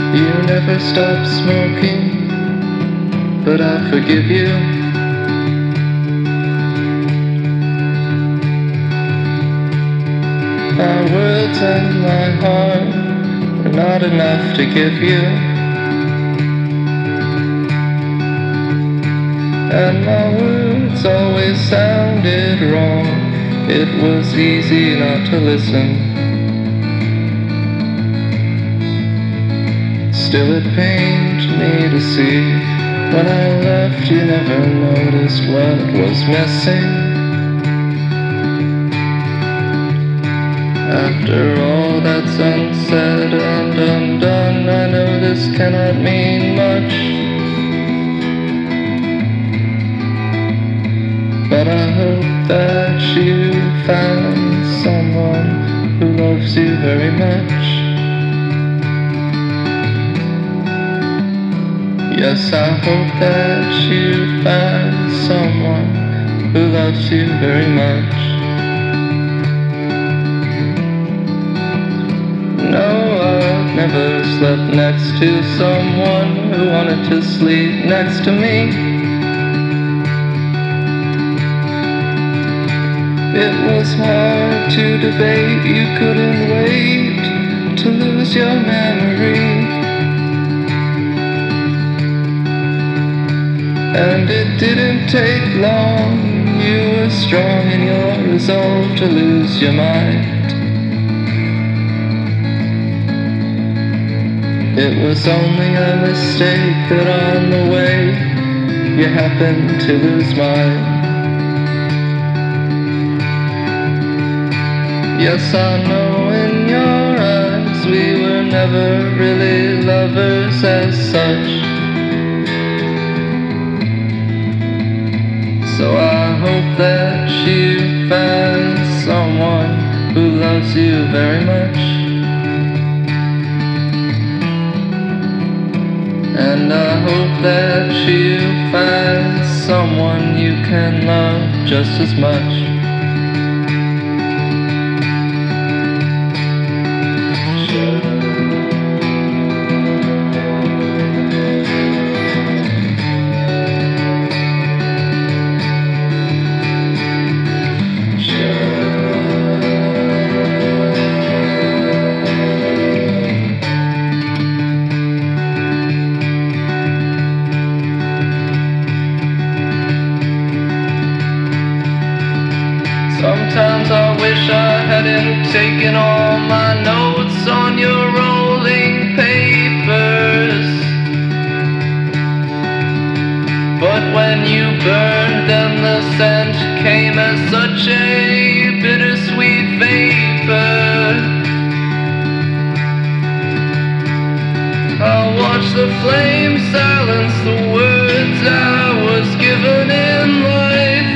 You never stop smoking, but I forgive you. My words and my heart were not enough to give you. And my words always sounded wrong. It was easy not to listen. Still it pained me to see. When I left you never noticed what was missing. After all that's unsaid and undone, I know this cannot mean much. But I hope that you found someone who loves you very much. Yes, I hope that you find someone who loves you very much. No, I've never slept next to someone who wanted to sleep next to me. It was hard to debate, you couldn't wait to lose your memory. And it didn't take long, you were strong in your resolve to lose your mind. It was only a mistake that on the way you happened to lose mine. Yes, I know in your eyes we were never really lovers as such. So I hope that you find someone who loves you very much. And I hope that you find someone you can love just as much. Sometimes I wish I hadn't taken all my notes on your rolling papers. But when you burned them, the scent came as such a bittersweet vapor. I watched the flames silence the words I was given in life.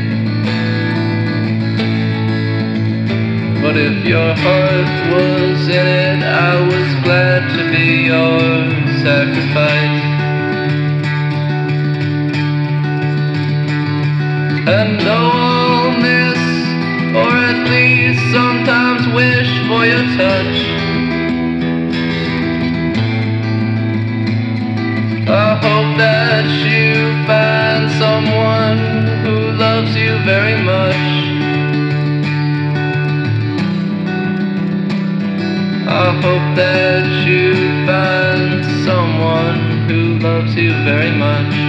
But if your heart was in it, I was glad to be your sacrifice. And though I'll miss, or at least sometimes wish for your touch, I hope that you find someone who loves you very much. I hope that you find someone who loves you very much.